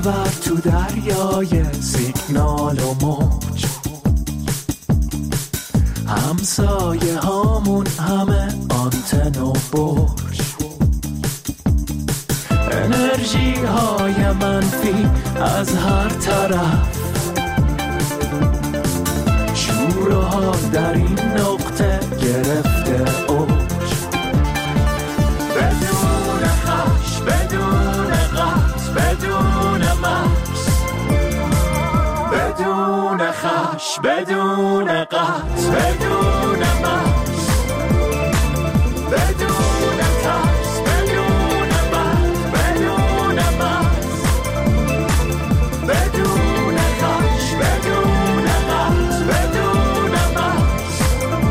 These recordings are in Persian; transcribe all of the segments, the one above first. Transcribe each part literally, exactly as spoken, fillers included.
خبر تو دریای سیگنال و موج، همسایه هامون همه آنتن و برج، انرژی های منفی از هر طرف، شور و حال در این نقطه گرفته اوج، بدون خش، بدون قط، بدون مکس، بدون خش، بدون قط، بدون مکس، بدون ترس، بدون بد، بدون مکس، بدون خش، بدون قط، بدون مکس،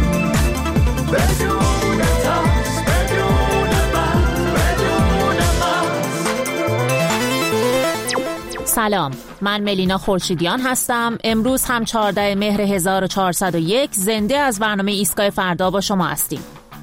بدون ترس، بدون بد، بدون مکس. سلام، من ملینا خورشیدیان هستم. امروز هم چهاردهم مهر هزار و چهارصد و یک زنده از برنامه ایستگاه فردا با شما هستیم.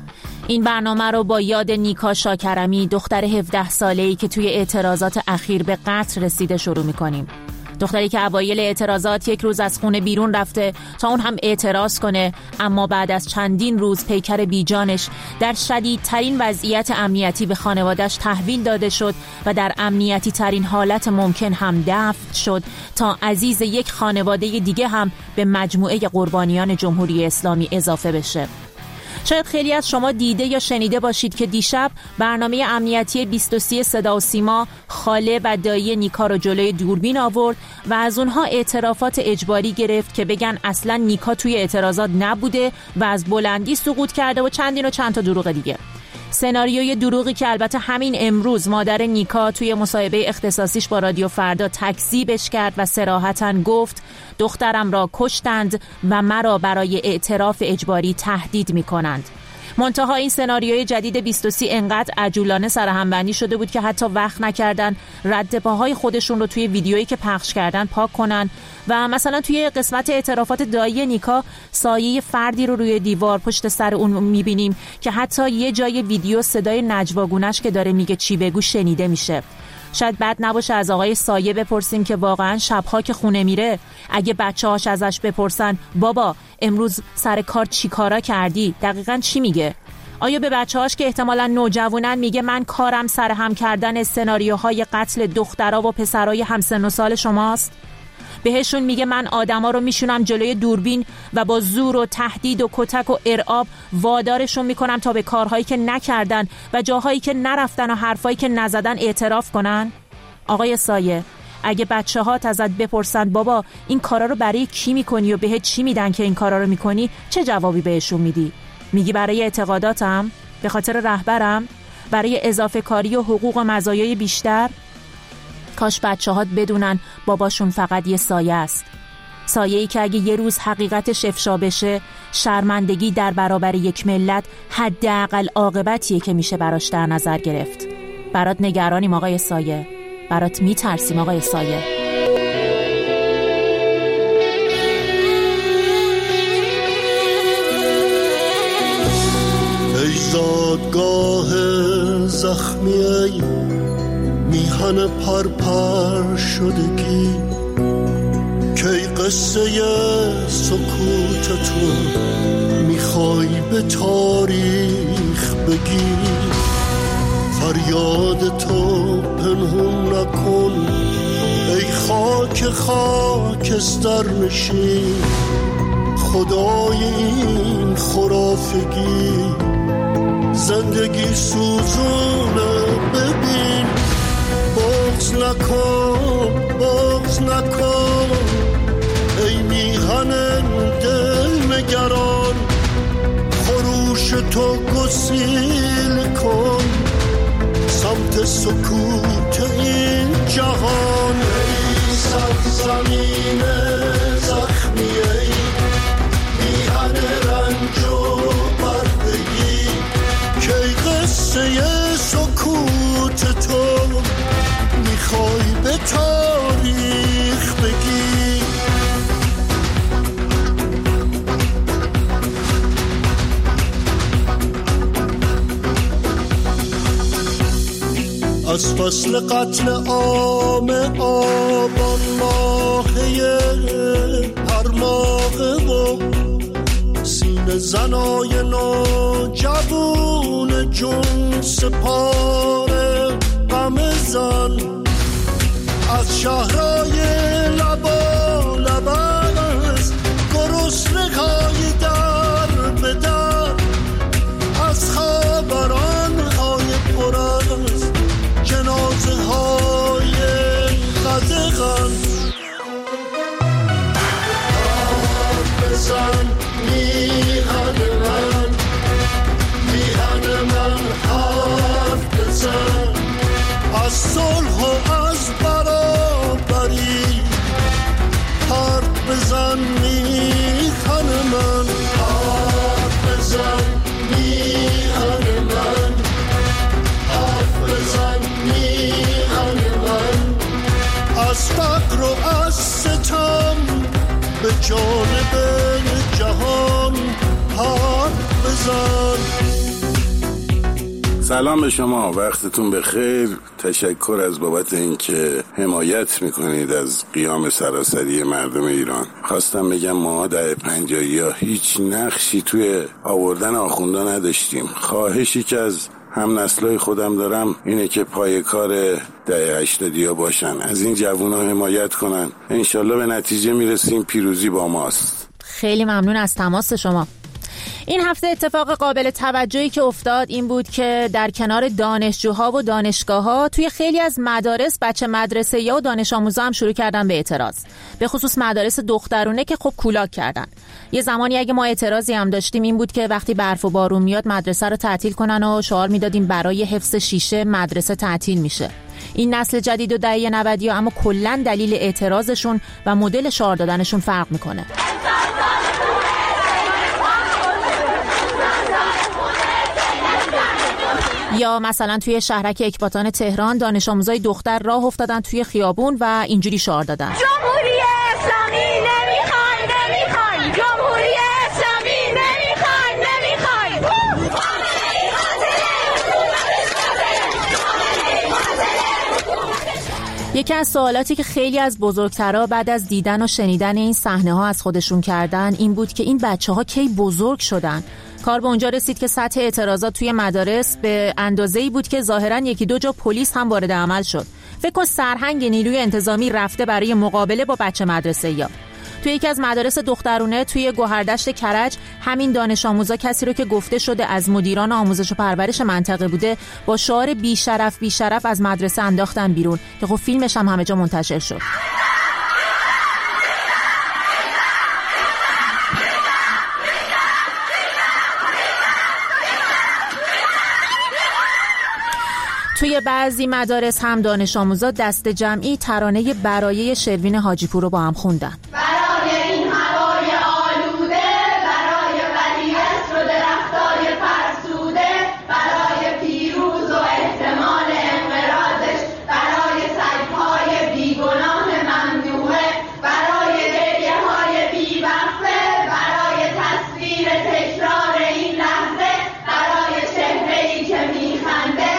این برنامه رو با یاد نیکا شاکرمی، دختر هفده ساله‌ای که توی اعتراضات اخیر به قتل رسیده شروع می‌کنیم. دختری که اوایل اعتراضات یک روز از خونه بیرون رفته تا اون هم اعتراض کنه، اما بعد از چندین روز پیکر بیجانش در شدیدترین وضعیت امنیتی به خانواده‌اش تحویل داده شد و در امنیتی ترین حالت ممکن هم دفن شد تا عزیز یک خانواده دیگه هم به مجموعه قربانیان جمهوری اسلامی اضافه بشه. شاید خیلی از شما دیده یا شنیده باشید که دیشب برنامه امنیتی بیست و سه صدا و سیما خاله و دایی نیکا رو جلوی دوربین آورد و از اونها اعترافات اجباری گرفت که بگن اصلا نیکا توی اعتراضات نبوده و از بلندی سقوط کرده و چندین و چند تا دروغ دیگه. سناریوی دروغی که البته همین امروز مادر نیکا توی مصاحبه اختصاصیش با رادیو فردا تکذیبش کرد و صراحتاً گفت دخترم را کشتند و مرا برای اعتراف اجباری تهدید می‌کنند. منتها این سناریوی جدید بیست و سه انقدر عجولانه سرهمبندی شده بود که حتی وقت نکردن رد پاهای خودشون رو توی ویدیویی که پخش کردن پاک کنن و مثلا توی قسمت اعترافات دایی نیکا سایه فردی رو روی دیوار پشت سر اون میبینیم که حتی یه جای ویدیو صدای نجواگونش که داره میگه چی بگو شنیده میشه. شاید بد نباشه از آقای سایه بپرسیم که واقعا شبها که خونه میره اگه بچه‌هاش ازش بپرسن بابا امروز سر کار چی کارا کردی، دقیقاً چی میگه؟ آیا به بچه‌هاش که احتمالاً نوجوانن میگه من کارم سرهم کردن سناریوهای قتل دخترها و پسرای همسن و سال شماست؟ بهشون میگه من آدما رو میشونم جلوی دوربین و با زور و تهدید و کتک و ارعاب وادارشون میکنم تا به کارهایی که نکردن و جاهایی که نرفتن و حرفایی که نزدن اعتراف کنن؟ آقای سایه، اگه بچه‌هات ازت بپرسن بابا این کارا رو برای کی میکنی و بهت چی میدن که این کارا رو میکنی، چه جوابی بهشون میدی؟ میگی برای اعتقاداتم؟ به خاطر رهبرم؟ برای اضافه کاری و حقوق و مزایای بیشتر؟ کاش بچه‌هات بدونن باباشون فقط یه سایه است. سایه‌ای که اگه یه روز حقیقتش افشا بشه، شرمندگی در برابر یک ملت حداقل عاقبتیه که میشه براش در نظر گرفت. برات نگرانیم آقای سایه، برات میترسیم آقای سایه. ای زادگاه زخمی میهن پرپر شدگی، کی قصه سکوت تو میخوای به تاریخ بگی، فریاد تو پنهون نکن ای خاک خاکستر نشین، خدای این خرافگی زندگی سوزونه ببین، بغض نکن بغض نکن ای میهن دل نگران، خروش تو گسیل کن سمت سکوت این جهان. ای سرزمین زخمی ای میهن رنج و بردگی، کی قصه سکوت تو میخوای به تاریخ بگی. از فصل قتل عام آبان ماهی هر ماهه و سینه زنای نوجوان جون سپاره غم زن از شهرهای لبا لباس گرسنه‌های در به در از خبران‌های پر از جنازه های قدغن حرف بزن میهن من میهن من حرف بزن از صلح و از برابری حرف بزن میهن من حرف بزن میهن من حرف بزن میهن من از فقر و از ستم به جانب جهان حرف بزن. سلام به شما، وقتتون بخیر. تشکر از بابت اینکه حمایت میکنید از قیام سراسری مردم ایران. خواستم بگم ما در پنجاهی ها هیچ نقشی توی آوردن آخوندا نداشتیم. خواهشی که از هم نسلای خودم دارم اینه که پای کار دهه هشتادی ها باشن، از این جوونا حمایت کنن. انشالله به نتیجه میرسیم، پیروزی با ماست. خیلی ممنون از تماس شما. این هفته اتفاق قابل توجهی که افتاد این بود که در کنار دانشجوها و دانشگاه‌ها توی خیلی از مدارس بچه مدرسه‌یا و دانش آموزا هم شروع کردن به اعتراض. به خصوص مدارس دخترونه که خب کولاک کردن. یه زمانی اگه ما اعتراضی هم داشتیم این بود که وقتی برف و بارون میاد مدرسه رو تعطیل کنن و شعار میدادیم برای حفظ شیشه مدرسه تعطیل میشه. این نسل جدید و دهه نود اما کلاً دلیل اعتراضشون و مدل شعار دادنشون فرق میکنه. یا مثلا توی شهرک اکباتان تهران دانش آموزای دختر راه افتادن توی خیابون و اینجوری شعار دادن: جمهوری اسلامی نمیخوای نمیخوای جمهوری اسلامی نمیخوای نمیخوای. یکی از سوالاتی که خیلی از بزرگترها بعد از دیدن و شنیدن این صحنه ها از خودشون کردن این بود که این بچه ها کی بزرگ شدن؟ کار به اونجا رسید که سطح اعتراضات توی مدارس به اندازه‌ای بود که ظاهراً یکی دو جا پلیس هم وارد عمل شد. فکر کن سرهنگ نیروی انتظامی رفته برای مقابله با بچه مدرسه‌یا. توی یکی از مدارس دخترونه توی گوهردشت کرج همین دانش آموزا کسی رو که گفته شده از مدیران آموزش و پرورش منطقه بوده با شعار بی شرف بی شرف از مدرسه انداختن بیرون که خب فیلمش هم همه جا منتشر شد. توی بعضی مدارس هم دانش آموزا دست جمعی ترانه برایه شروین حاجی پور رو با هم خوندن. برای این هوای آلوده، برای ولیعصر و درختای فرسوده، برای پیروز و احتمال انقراضش، برای سگ‌های بیگناه ممنوعه، برای گریه‌های بی‌وقفه، برای تصویر تکرار این لحظه، برای چهره‌ای که میخنده،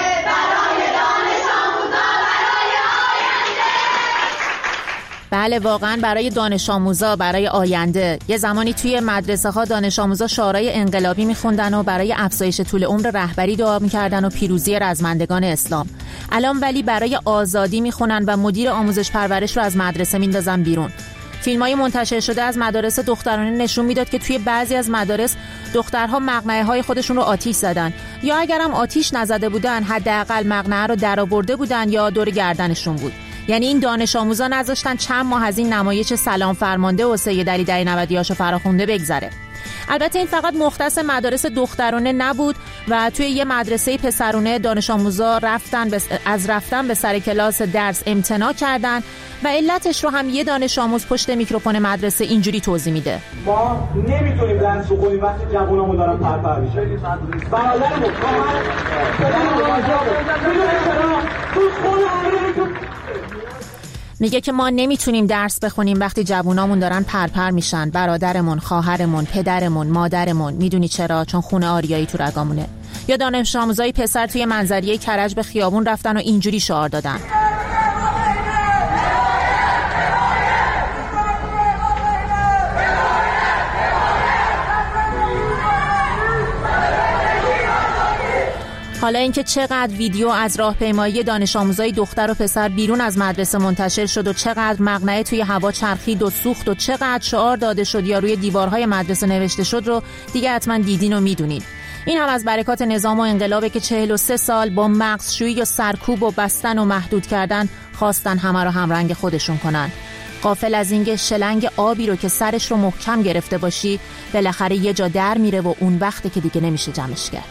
بله واقعا برای دانش آموزا، برای آینده. یه زمانی توی مدرسه ها دانش آموزا شعارهای انقلابی میخوندن و برای افزایش طول عمر رهبری دعا میکردن و پیروزی رزمندگان اسلام. الان ولی برای آزادی میخونن و مدیر آموزش پرورش رو از مدرسه میندازن بیرون. فیلم‌های منتشر شده از مدارس دخترانه نشون میداد که توی بعضی از مدارس دخترها مقنعه‌های خودشون رو آتیش زدن، یا اگرم آتیش نزده بودن حداقل مقنعه رو درآورده بودن یا دور گردنشون بود. یعنی این دانش آموزا نذاشتن چند ماه از این نمایش سلام فرمانده و سید علی دهه نودیاشو فراخونده بگذره. البته این فقط مختص مدارس دخترانه نبود و توی یه مدرسه پسرونه دانش آموزا رفتن بس... از رفتن به سر کلاس درس امتناع کردن و علتش رو هم یه دانش آموز پشت میکروفون مدرسه اینجوری توضیح میده: ما نمیتونیم درس بخونیم وقتی جوونامون دارن پرپر میشن. برادرمون میگه که ما نمیتونیم درس بخونیم وقتی جوونامون دارن پرپر میشن. برادرمون، خواهرمون، پدرمون، مادرمون. میدونی چرا؟ چون خون آریایی تو رگامونه. یا دانش آموزای پسر توی منظریه کرج به خیابون رفتن و اینجوری شعار دادن. حالا اینکه چقدر ویدیو از راهپیمایی دانش آموزای دختر و پسر بیرون از مدرسه منتشر شد و چقدر مقنعه توی هوا چرخید و سوخت و چقدر شعار داده شد یا روی دیوارهای مدرسه نوشته شد رو دیگه حتما دیدین و میدونید. این هم از برکات نظام و انقلابه که چهل و سه سال با مغزشویی یا سرکوب و بستن و محدود کردن خواستن همه رو همرنگ خودشون کنن. غافل از اینکه شلنگ آبی رو که سرش رو محکم گرفته باشی بالاخره یه جا در میره و اون وقته که دیگه نمیشه جمعش کرد.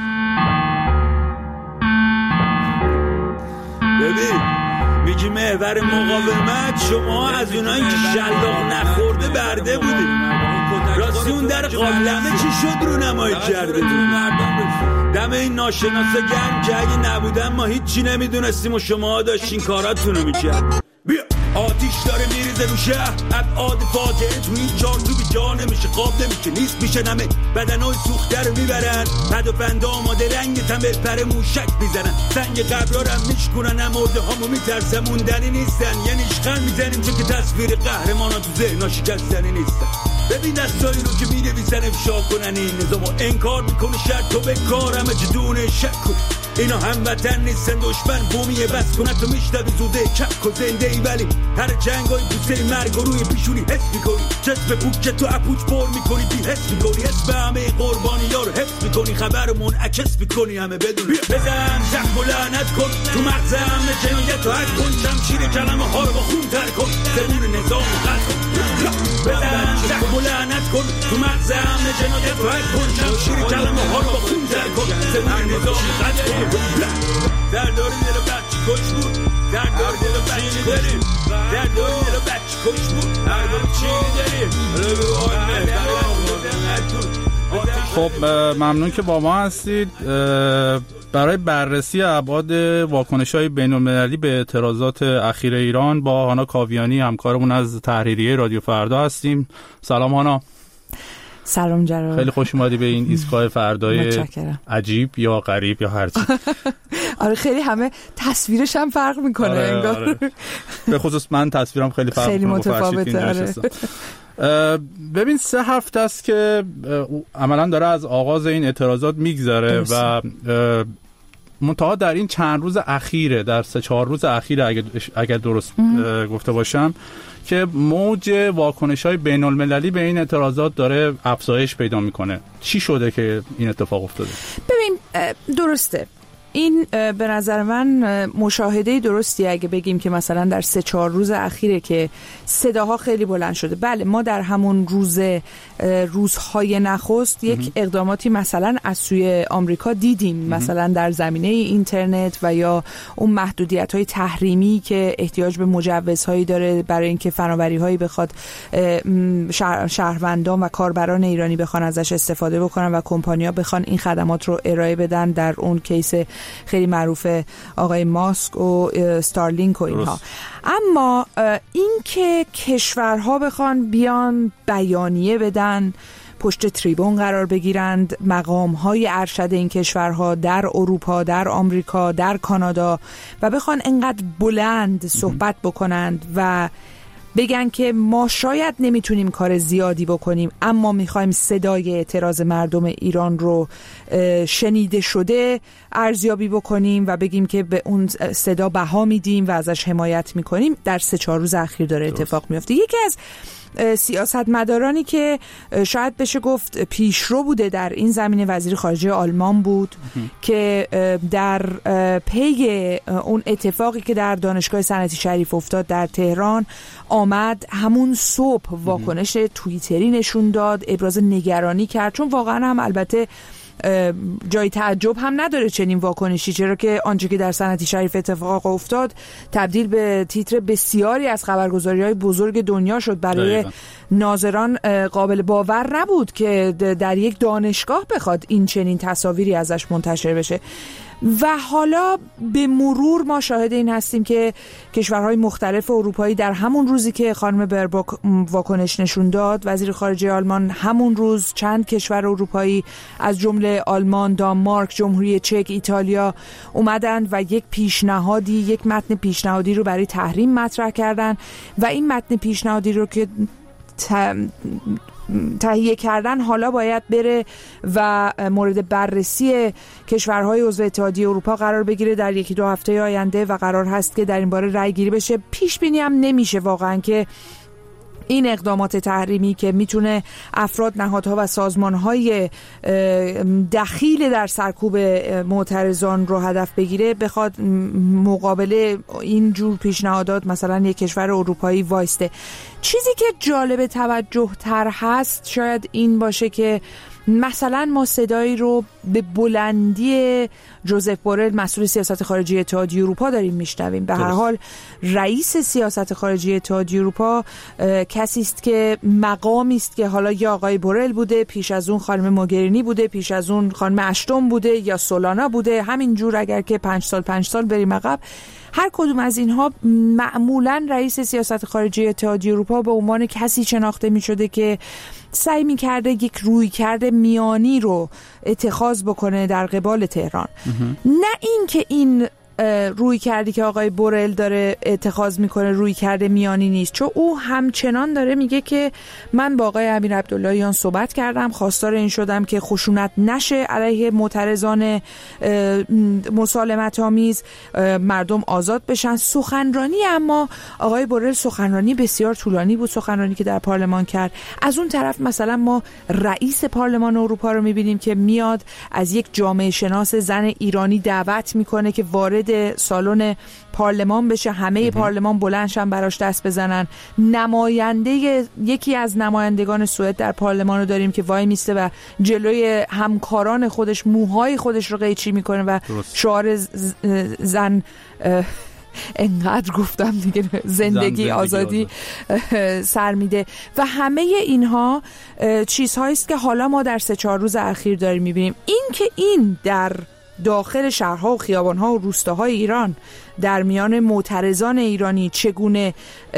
ببین میگی محور مقاومت، شما از اونایی که شلاق نخورده برده بودی. راستی اون در قابلمه چی شد رو نمایی کرده دم این ناشناسا گرم که اگه نبودن ما هیچی نمیدونستیم و شما داشتین کاراتونو میکرد. بیا آتیش داره میریزه رو شهر، ابعاد فاجعه تو این جار تو بی جا نمیشه، خواب نمیشه، نیست میشه نمه بدنای سوخته رو میبرن، پد و پند آماده رنگ تنبل پر موشک میزنن، سنگ قبرارم میشکنن، امورده هامو میترسه موندنی نیستن، یه نیشخن میزنیم چون که تصویر قهرمانا تو ذهنا شکستنی نیستن. ببین دستایی رو که مینویسن افشا کنن این نظامو انکار میکنه، شرط تو به کار همه جدونه شک کن، اینا هم وطن نیستن دشمن بومیه، بس کنه تو میشتبی زوده کک و زنده ای، ولی هر جنگای بوسه مرگ و روی پیشونی حس میکنی، چسب پوک که تو اپوچ پر میکنی بی حس میکنی، اسم همه قربانی ها رو حفظ میکنی، خبر منعکس میکنی همه بدون بزن زخم و لعنت کن تو مغز همه جنایت و حد کن، شمشیر کلمه ها رو با خون تر کن، زمون نظام و قد کن، بزن زخم و لعنت کن تو مغز همه جنایت و حد کن، شمشیر کلمه ها رو با خون تر کن، زمون نظام و قد کن. در داری دل بچه کش بود، در داری دل بچه کش بود، در داری دل بچه کش بود، هر داری چی داری. خب ممنون که با ما هستید. برای بررسی ابعاد واکنش‌های بین‌المللی به اعتراضات اخیر ایران با هانا کاویانی همکارمون از تحریریه رادیو فردا هستیم. سلام هانا. سلام جناب. خیلی خوش اومدی به این ایستگاه فردای متشکرم. عجیب یا غریب یا هر چی. آره خیلی همه تصویرش هم فرق میکنه آره، انگار. آره. به خصوص من تصویرم خیلی فرق خیلی میکنه. متفاوته. آره. ببین سه هفته است که عملاً داره از آغاز این اعتراضات میگذره و منتها در این چند روز اخیره، در سه چهار روز اخیر اگر اگر درست گفته باشم، که موج واکنش‌های بین‌المللی به این اعتراضات داره افزایش پیدا میکنه. چی شده که این اتفاق افتاده؟ ببین درسته، این به نظر من مشاهده درستی اگه بگیم که مثلا در سه چهار روز اخیره که صداها خیلی بلند شده. بله ما در همون روز روزهای نخست یک اقداماتی مثلا از سوی آمریکا دیدیم، مثلا در زمینه اینترنت و یا اون محدودیت‌های تحریمی که احتیاج به مجوزهایی داره برای اینکه فناوری‌هایی بخواد شهر، شهروندان و کاربران ایرانی بخوان ازش استفاده بکنن و کمپانی‌ها بخوان این خدمات رو ارائه بدن، در اون کیس خیلی معروف آقای ماسک و استارلینک و اینها. اما این که کشورها بخوان بیان بیانیه بدن، پشت تریبون قرار بگیرند، مقام‌های ارشد این کشورها در اروپا، در آمریکا، در کانادا و بخوان انقدر بلند صحبت بکنند و بگن که ما شاید نمیتونیم کار زیادی بکنیم اما میخوایم صدای اعتراض مردم ایران رو شنیده شده ارزیابی بکنیم و بگیم که به اون صدا بها میدیم و ازش حمایت میکنیم، در سه چهار روز اخیر داره اتفاق میفته. یکی از سیاستمدارانی که شاید بشه گفت پیشرو بوده در این زمینه وزیر خارجه آلمان بود که در پی اون اتفاقی که در دانشگاه صنعتی شریف افتاد در تهران آمد، همون صبح واکنش توییتری نشون داد، ابراز نگرانی کرد، چون واقعا هم البته جای تعجب هم نداره چنین واکنشی، چرا که آنچه که در صنعتی شریف اتفاق افتاد تبدیل به تیتر بسیاری از خبرگزاری‌های بزرگ دنیا شد. برای دقیقا. ناظران قابل باور نبود که در یک دانشگاه بخواد این چنین تصاویری ازش منتشر بشه و حالا به مرور ما شاهد این هستیم که کشورهای مختلف اروپایی در همون روزی که خانم برباک واکنش نشون داد، وزیر خارجه آلمان، همون روز چند کشور اروپایی از جمله آلمان، دانمارک، جمهوری چک، ایتالیا اومدن و یک پیشنهادی یک متن پیشنهادی رو برای تحریم مطرح کردن و این متن پیشنهادی رو که تهیه کردن حالا باید بره و مورد بررسی کشورهای عضو اتحادیه اروپا قرار بگیره در یکی دو هفته آینده و قرار هست که در این باره رأی گیری بشه. پیش بینی هم نمیشه واقعا که این اقدامات تحریمی که میتونه افراد، نهادها و سازمانهای دخیل در سرکوب معترضان رو هدف بگیره بخواد مقابل این جور پیشنهادات مثلا یک کشور اروپایی وایسته. چیزی که جالب توجه تر هست شاید این باشه که مثلا ما صدایی رو به بلندی جوزف بورل، مسئول سیاست خارجی اتحادیه اروپا، داریم میشنویم. به هر حال رئیس سیاست خارجی اتحادیه اروپا کسی است که مقامی است که حالا یا آقای بورل بوده، پیش از اون خانم موگرینی بوده، پیش از اون خانم اشتون بوده یا سولانا بوده، همین جور اگر که پنج سال پنج سال بریم عقب، هر کدوم از اینها معمولا رئیس سیاست خارجی اتحادیه اروپا به عنوان کسی شناخته می شده که سعی می کرده یک روی کرده میانی رو اتخاذ بکنه در قبال تهران. نه این که این روی کردی که آقای بورل داره اتخاذ میکنه روی کرده میانی نیست، چون او همچنان داره میگه که من با آقای امیر عبداللهیان صحبت کردم، خواستار این شدم که خشونت نشه علیه معترضان مسالمت آمیز، مردم آزاد بشن. سخنرانی اما آقای بورل سخنرانی بسیار طولانی بود، سخنرانی که در پارلمان کرد. از اون طرف مثلا ما رئیس پارلمان اروپا رو میبینیم که میاد از یک جامعه شناس زن ایرانی دعوت میکنه که وارد سالن پارلمان بشه، همه پارلمان بلندشن براش دست بزنن. نماینده یکی از نمایندگان سوئد در پارلمان رو داریم که وای میسته و جلوی همکاران خودش موهای خودش رو قیچی میکنه و شعار زن انقدر گفتم دیگه زندگی آزادی سر میده. و همه اینها چیزهایی است که حالا ما در سه چهار روز اخیر داریم میبینیم. این که این در داخل شهرها و خیابانها و روستاهای ایران در میان معترضان ایرانی چگونه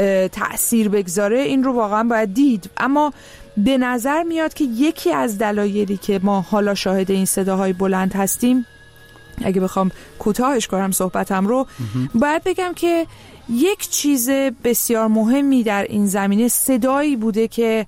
تأثیر بگذاره، این رو واقعا باید دید. اما به نظر میاد که یکی از دلایلی که ما حالا شاهد این صداهای بلند هستیم، اگه بخوام کوتاهش کنم صحبتم رو، باید بگم که یک چیز بسیار مهمی در این زمینه صدایی بوده که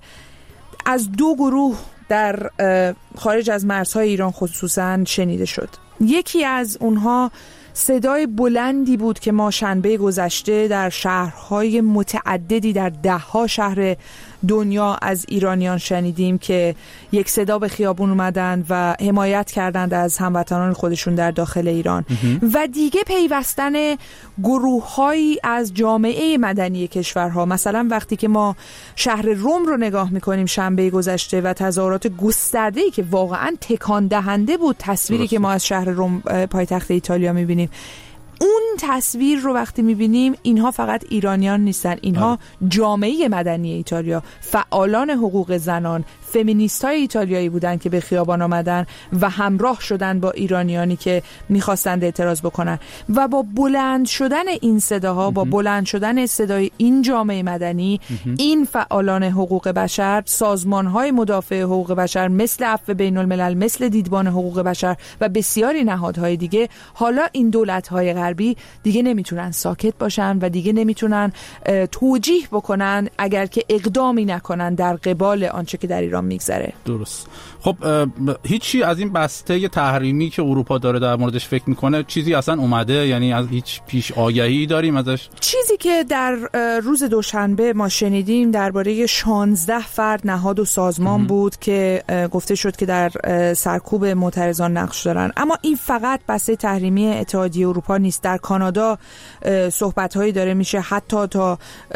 از دو گروه در خارج از مرزهای ایران خصوصا شنیده شد. یکی از اونها صدای بلندی بود که ما شنبه گذشته در شهرهای متعددی در ده ها شهر دنیا از ایرانیان شنیدیم که یک صدا به خیابون اومدن و حمایت کردند از هموطنان خودشون در داخل ایران. و دیگه پیوستن گروه‌هایی از جامعه مدنی کشورها. مثلا وقتی که ما شهر روم رو نگاه میکنیم شنبه گذشته و تظاهرات گسترده‌ای که واقعا تکان دهنده بود، تصویری که ما از شهر روم پایتخت ایتالیا میبینیم، اون تصویر رو وقتی میبینیم اینها فقط ایرانیان نیستن، اینها جامعه مدنی ایتالیا، فعالان حقوق زنان، فمینیست‌های ایتالیایی بودن که به خیابان آمدن و همراه شدن با ایرانیانی که می‌خواستند اعتراض بکنن. و با بلند شدن این صداها، با بلند شدن صدای این جامعه مدنی، این فعالان حقوق بشر، سازمان‌های مدافع حقوق بشر مثل عفو بین‌الملل، مثل دیدبان حقوق بشر و بسیاری نهادهای دیگه، حالا این دولت‌های غربی دیگه نمیتونن ساکت باشن و دیگه نمیتونن توجیه بکنن اگر که اقدامی نکنن در قبال آنچه که در ایران میگذره. درست. خب هیچی از این بسته تحریمی که اروپا داره در موردش فکر میکنه چیزی اصلا اومده؟ یعنی از هیچ پیش آگهی داریم ازش؟ چیزی که در روز دوشنبه ما شنیدیم درباره شانزده فرد، نهاد و سازمان ام. بود که گفته شد که در سرکوب معترضان نقش دارن. اما این فقط بسته تحریمی اتحادیه اروپا نیست. در کانادا صحبت‌هایی داره میشه، حتی تا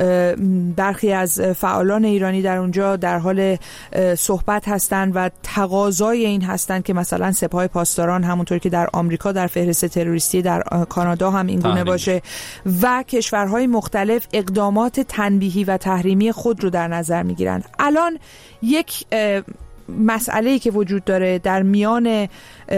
برخی از فعالان ایرانی در اونجا در حال صحبت هستند و تقاضای این هستند که مثلا سپاه پاسداران همونطور که در آمریکا در فهرست تروریستی در کانادا هم این گونه باشه و کشورهای مختلف اقدامات تنبیهی و تحریمی خود رو در نظر میگیرند. الان یک مسئله‌ای که وجود داره در میان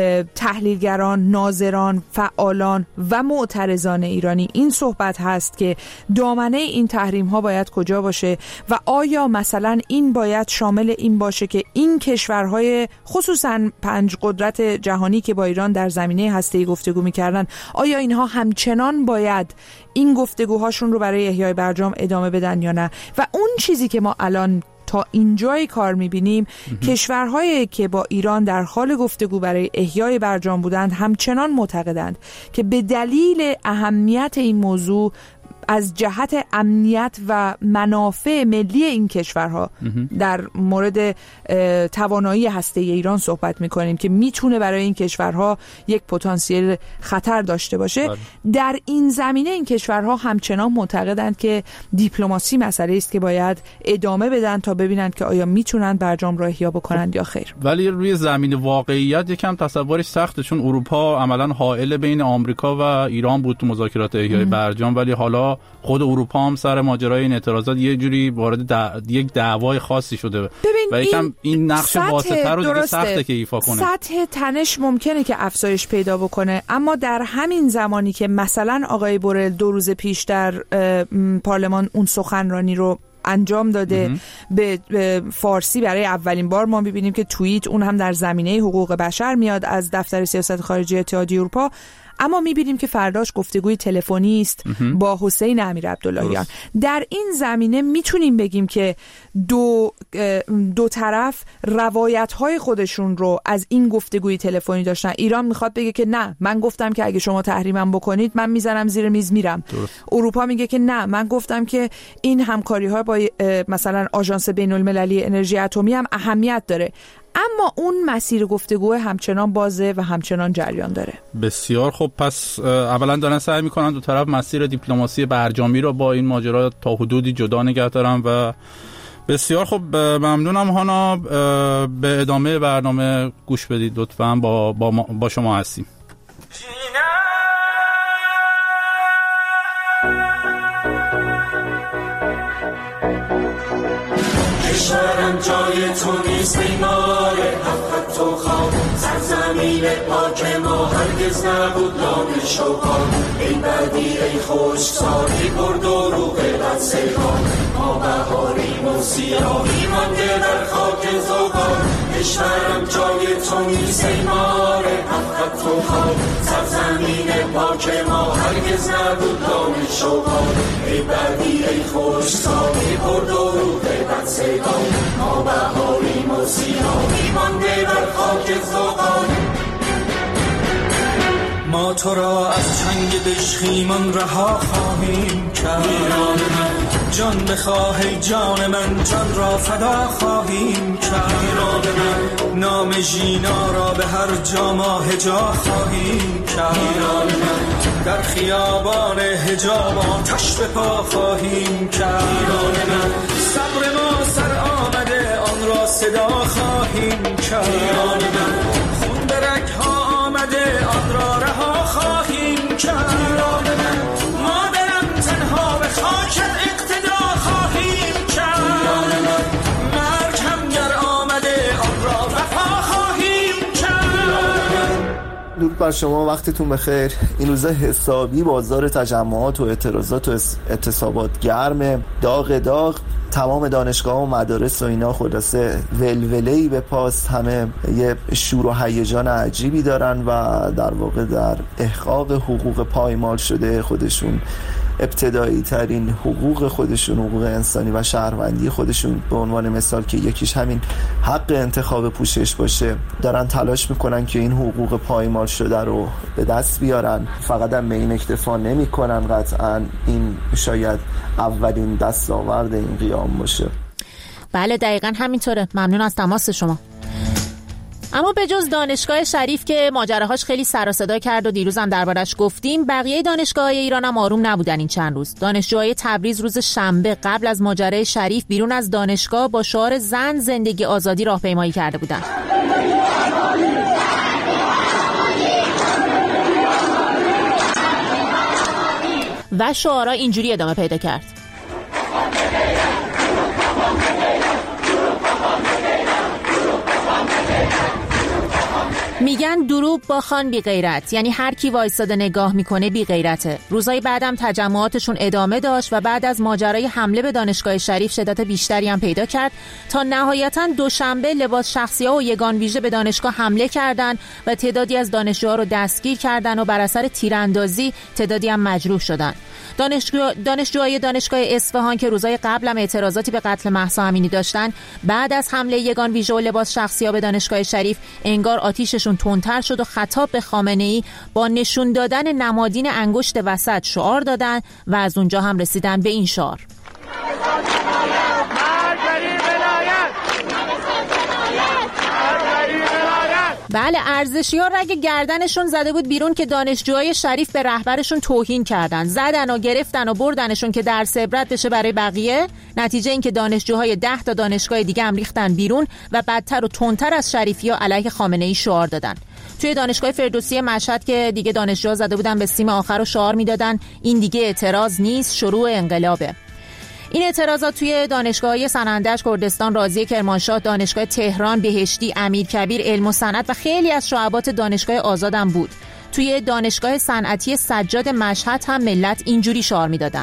تحلیلگران، ناظران، فعالان و معترضان ایرانی این صحبت هست که دامنه این تحریم ها باید کجا باشه و آیا مثلا این باید شامل این باشه که این کشورهای خصوصا پنج قدرت جهانی که با ایران در زمینه هسته‌ای گفتگو می‌کردن، آیا اینها همچنان باید این گفتگوهاشون رو برای احیای برجام ادامه بدن یا نه؟ و اون چیزی که ما الان تا اینجای کار می‌بینیم، کشورهایی که با ایران در حال گفتگو برای احیای برجام بودند همچنان معتقدند که به دلیل اهمیت این موضوع از جهت امنیت و منافع ملی این کشورها در مورد توانایی هسته‌ای ایران صحبت میکنیم که میتونه برای این کشورها یک پتانسیل خطر داشته باشه. در این زمینه این کشورها همچنان معتقدند که دیپلماسی مسئله است که باید ادامه بدن تا ببینند که آیا میتونن برجام را احیا بکنند یا خیر. ولی روی زمین واقعیت یکم تصورش سخته، چون اروپا عملاً حائل بین آمریکا و ایران بود تو مذاکرات احیای برجام، ولی حالا خود اروپا هم سر ماجرای این اعتراضات یه جوری وارد دع... یک دعوای خاصی شده و یکم این نقش واسطه رو دیگه سخته که ایفا کنه. سطح تنش ممکنه که افزایش پیدا بکنه، اما در همین زمانی که مثلا آقای بورل دو روز پیش در پارلمان اون سخنرانی رو انجام داده به فارسی برای اولین بار، ما می‌بینیم که توییت اون هم در زمینه حقوق بشر میاد از دفتر سیاست خارجی اتحادیه اروپا، اما می‌بینیم که فرداش گفتگوی تلفنی است با حسین امیرعبداللهیان. در این زمینه میتونیم بگیم که دو دو طرف روایت‌های خودشون رو از این گفتگوی تلفنی داشتن. ایران میخواد بگه که نه، من گفتم که اگه شما تحریمم بکنید من میزنم زیر میز میرم. درست. اروپا میگه که نه، من گفتم که این همکاری‌ها با مثلا آژانس بین‌المللی انرژی اتمی هم اهمیت داره. اما اون مسیر گفتگو همچنان بازه و همچنان جریان داره. بسیار خب، پس اولا دارن سعی میکنن دو طرف مسیر دیپلماسی برجامی رو با این ماجرا تا حدودی جدا نگه دارن و بسیار خب. ممنونم هانا، به ادامه برنامه گوش بدید لطفاً. با, با, با شما هستیم. کشورم جای تو نیست بیمار حقت تو خواه، سرزمین پاک ما هرگز نبود لام شوقان. ای بدی ای خوش سالی برد و رو به بد سیغان، ما بهاریم و سیاهی مانده در خاک زغال. کشورم جای تو نیست بیمار حقت تو خواه، سرزمین پاک ما هرگز نبود لام شوقان. ای بدی ای خوش سالی برد و رو به بد سیغان، ما بهاریم و سیاهی مانده در خاک زغال. ما تو را از چنگ دژخیمان رها خواهیم کرد، ایران من جان بخواه ای جان من، جان را فدا خواهیم کرد. ایران من نام ژینا را به هر جا ما هجا خواهیم کرد. ایران من در خیابان حجاب آتش به پا خواهیم کرد. ایران من صبر ما سر آمده آن را صدا خواهیم کرد. ایران من خون به رگ‌ها آمده آن را رها خواهیم کرد. ایران من مادرم تنها به خاکت اقتدا خواهیم کرد. ایران من مرگ هم گر آمده آن را وفا خواهیم کرد. درود بر شما، وقتتون بخیر. این روزا حسابی بازار تجمعات و اعتراضات و اعتصابات گرمه، داغ داغ. تمام دانشگاه و مدارس و اینا خلاصه ولوله‌ای به پاس، همه یه شور و هیجان عجیبی دارن و در واقع در احقاق حقوق پایمال شده خودشون، ابتدایی ترین حقوق خودشون، حقوق انسانی و شهروندی خودشون، به عنوان مثال که یکیش همین حق انتخاب پوشش باشه، دارن تلاش میکنن که این حقوق پایمال شده رو به دست بیارن. فقط هم به این اکتفا نمی کنن، قطعا این شاید اولین دستاورد این قیام باشه. بله دقیقاً همینطوره. ممنون از تماس شما. اما به جز دانشگاه شریف که ماجراهاش خیلی سر و صدا کرد و دیروز هم دربارش گفتیم، بقیه دانشگاه‌های ایران هم آروم نبودن این چند روز. دانشجوهای تبریز روز شنبه قبل از ماجرای شریف بیرون از دانشگاه با شعار زن زندگی آزادی راهپیمایی کرده بودند. و شعارها اینجوری ادامه پیدا کرد: میگن دروغ با خان بی غیرت، یعنی هر کی وایساده نگاه میکنه بی غیرته. روزای بعدم تجمعاتشون ادامه داشت و بعد از ماجرای حمله به دانشگاه شریف شدت بیشتری هم پیدا کرد تا نهایتاً دوشنبه لباس شخصی‌ها و یگان ویژه به دانشگاه حمله کردند و تعدادی از دانشجوها رو دستگیر کردند و بر اثر تیراندازی تعدادی هم مجروح شدند. دانشجو دانشجوهای دانشگاه اصفهان که روزای قبل هم اعتراضاتی به قتل مهسا امینی داشتن، بعد از حمله یگان ویژه و لباس شخصی‌ها به دانشگاه شریف انگار آتیششون تندتر شد و خطاب به خامنه‌ای با نشون دادن نمادین انگشت وسط شعار دادن و از اونجا هم رسیدن به این شعار: بله، ارزشی‌ها رگ گردنشون زده بود بیرون که دانشجوهای شریف به رهبرشون توهین کردن، زدن و گرفتن و بردنشون که درس عبرت بشه برای بقیه. نتیجه این که دانشجوهای ده تا دانشگاه دیگه هم ریختن بیرون و بدتر و تندتر از شریفی‌ها علیه خامنه‌ای شعار دادن. توی دانشگاه فردوسی مشهد که دیگه دانشجوها زده بودن به سیم آخر و شعار میدادن این دیگه اعتراض نیست، شروع انقلابه. این اعتراضات توی دانشگاه‌های سنندج، کردستان، رازی، کرمانشاه، دانشگاه تهران، بهشتی، امیرکبیر، علم و صنعت و خیلی از شعبات دانشگاه آزاد هم بود. توی دانشگاه صنعتی سجاد مشهد هم ملت اینجوری شعار میدادن: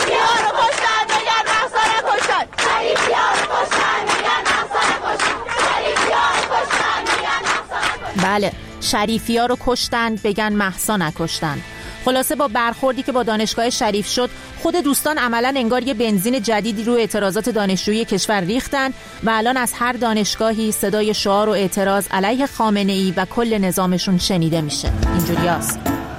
بله، شریفی‌ها رو کشتن بگن مهسا نکشتن. خلاصه با برخوردی که با دانشگاه شریف شد، خود دوستان عملاً انگار یه بنزین جدیدی روی اعتراضات دانشجویی کشور ریختن و الان از هر دانشگاهی صدای شعار و اعتراض علیه خامنه‌ای و کل نظامشون شنیده میشه. اینجوری هست: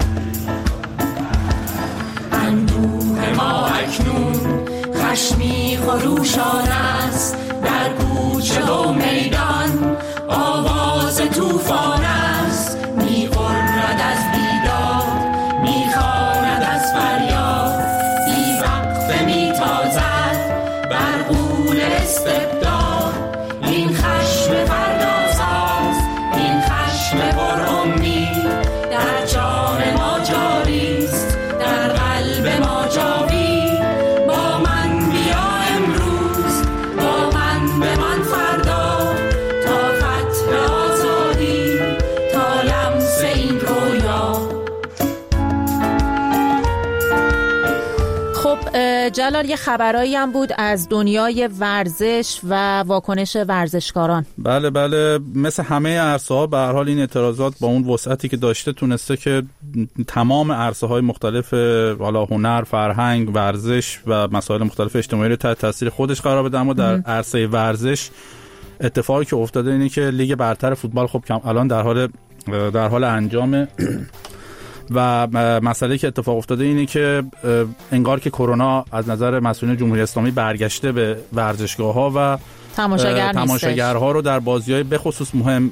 اندوه ما اکنون خشمی خروشان است، در کوچه و میدان آواز طوفان است، می‌غرد از بیداد، می‌خواند از فریاد، بی وقفه می‌تازد بر غول استبداد. این خشم فرداساز، این خشم پرامید، در جان ما جاریست، در قلب ما جاوید. با من بیا امروز، با من به من فردا، تا فتح آزادی، تا لمس این رویا. خب جلال، یه خبرایی هم بود از دنیای ورزش و واکنش ورزشکاران. بله بله، مثل همه عرصه‌ها به هر حال این اعتراضات با اون وسعتی که داشته تونسته که تمام عرصه‌های مختلف، حالا هنر، فرهنگ، ورزش و مسائل مختلف اجتماعی رو تحت تاثیر خودش قرار بده. اما در عرصه ورزش اتفاقی که افتاده اینه که لیگ برتر فوتبال خب الان در حال در حال انجامه و مسئله که اتفاق افتاده اینه که انگار که کرونا از نظر مسئولین جمهوری اسلامی برگشته به ورزشگاه‌ها و تماشاگر تماشاگرها رو در بازی‌های به خصوص مهم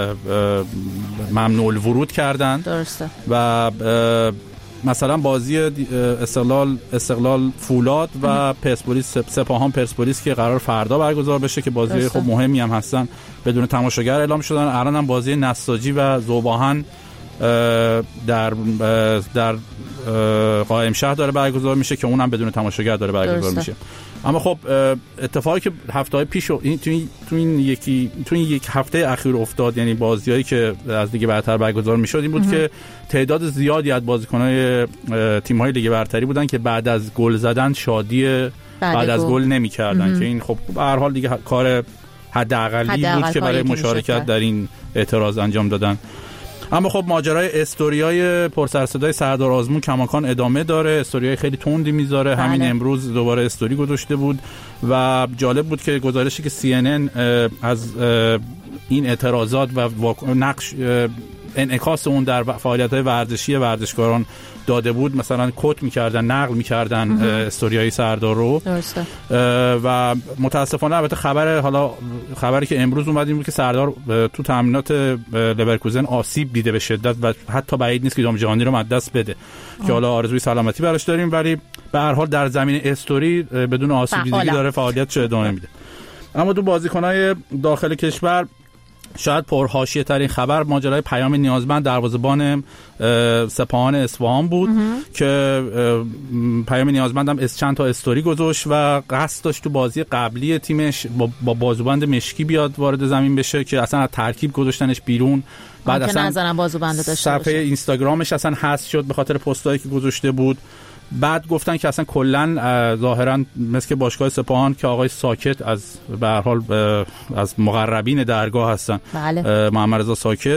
ممنوع الورود کردن. درسته. و مثلا بازی استقلال استقلال فولاد و پرسپولیس سپاهان پرسپولیس که قرار فردا برگزار بشه که بازی خب مهمی هم هستن بدون تماشاگر اعلام شدن. الان هم بازی نساجی و ذوباهن در در قائم شهر داره برگزار میشه که اونم بدون تماشاگر داره برگزار درسته. میشه. اما خب اتفاقی که هفته‌های پیش این تو این تو این یکی تو این یک هفته اخیر افتاد، یعنی بازیایی که از لیگ برتر برگزار میشد، این بود که تعداد زیادی از بازیکن‌های تیم‌های لیگ برتری بودن که بعد از گل زدن شادی بعد, بعد از گل نمی‌کردن که این خب به هر حال دیگه کار حداقلی بود که برای مشارکت در این اعتراض انجام دادن. اما خب ماجرای استوریای پرسرصدای سردار آزمون کماکان ادامه داره، استوریای خیلی تندی میذاره. بله. همین امروز دوباره استوری گذاشته بود و جالب بود که گزارشی که سی ان ان از این اعتراضات و نقش انعکاس اون در فعالیت‌های ورزشی ورزشکاران داده بود، مثلا کوت می‌کردن، نقل می‌کردن استوریای سردار رو. درسته. و متاسفانه البته خبر حالا خبری که امروز اومد این بود که سردار تو تمرینات لورکوزن آسیب دیده به شدت و حتی بعید نیست که جام جهانی رو از دست بده آه. که حالا آرزوی سلامتی براش داریم، ولی به هر حال در زمین استوری بدون آسیب دیدگی داره فعالیتش ادامه میده. اما دو بازیکن‌های داخل کشور شاید پرحاشیه ترین خبر ماجرای پیام نیازمند دروازه‌بان سپاهان اصفهان بود که پیام نیازمند هم از چند تا استوری گذاشت و قصد داشت تو بازی قبلی تیمش با, با بازوبند مشکی بیاد وارد زمین بشه که اصلا از ترکیب گذاشتنش بیرون. بعد اصلا صفحه اینستاگرامش اصلا حذف شد به خاطر پستایی که گذاشته بود. بعد گفتن که اصلا کلا ظاهرا مثل که باشگاه سپاهان که آقای ساکت از به هر حال از مقربین درگاه هستن، بله. محمد رضا ساکت،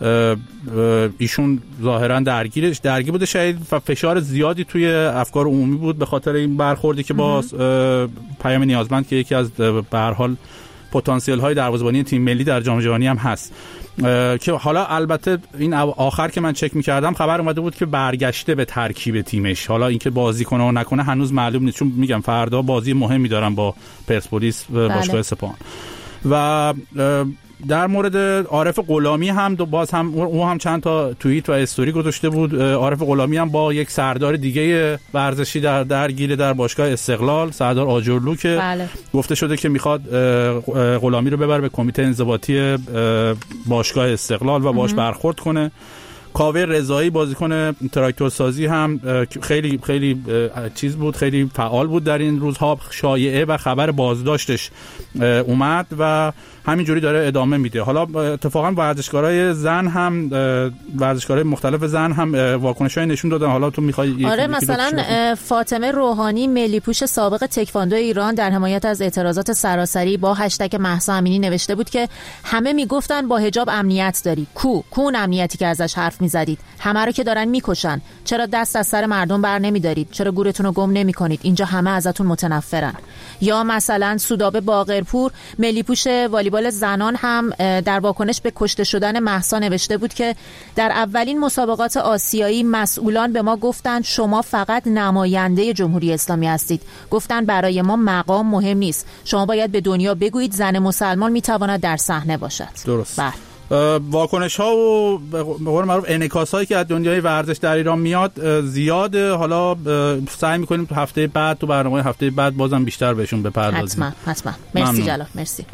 ایشون ظاهرا درگیرش درگیر بوده، شاید فشار زیادی توی افکار عمومی بود به خاطر این برخوردی که با پیام نیازمند که یکی از به هر حال پتانسیل های دروازه‌بانی تیم ملی در جام جهانی هم هست. که حالا البته این آخر که من چک می‌کردم خبر اومده بود که برگشته به ترکیب تیمش. حالا اینکه بازی کنه و نکنه هنوز معلوم نیست، چون میگم فردا بازی مهمی دارن با پرسپولیس باشگاه سپاهان. و در مورد عارف غلامی هم باز هم او هم چند تا توییت و استوری گذاشته بود. عارف غلامی هم با یک سردار دیگه ورزشی در درگیر در باشگاه استقلال، سردار آجرلو، که بله. گفته شده که میخواد غلامی رو ببره به کمیته انضباطی باشگاه استقلال و باش برخورد کنه. کاوه رضایی بازیکن تراکتور سازی هم خیلی خیلی چیز بود، خیلی فعال بود در این روزها. شایعه و خبر بازداشتش اومد و همینجوری داره ادامه میده. حالا اتفاقا ورزشکارای زن هم ورزشکارای مختلف زن هم واکنشای نشون دادن. حالا تو میخوای آره مثلا فاطمه روحانی ملی پوش سابق تکواندو ایران در حمایت از اعتراضات سراسری با هشتگ مهسا امینی نوشته بود که همه میگفتن با حجاب امنیت داری، کو کون امنیتی که ازش حرف میزدید، همه رو که دارن میکشن، چرا دست از سر مردم بر نمیدارید، چرا گورتون رو گم نمیکنید، اینجا همه ازتون متنفرن. یا مثلا سودابه باقرپور ملی پوش والیبال زنان هم در واکنش به کشته شدن مهسا نوشته بود که در اولین مسابقات آسیایی مسئولان به ما گفتن شما فقط نماینده جمهوری اسلامی هستید، گفتن برای ما مقام مهم نیست، شما باید به دنیا بگویید زن مسلمان میتواند در صحنه باشد. درست. بله. واکنش ها و به قول معروف انعکاس هایی که از دنیای ورزش در ایران میاد زیاده. حالا سعی میکنیم تو هفته بعد تو برنامه هفته بعد بازم بیشتر بهشون بپردازیم. حتما حتما. مرسی ممنون. جلال مرسی.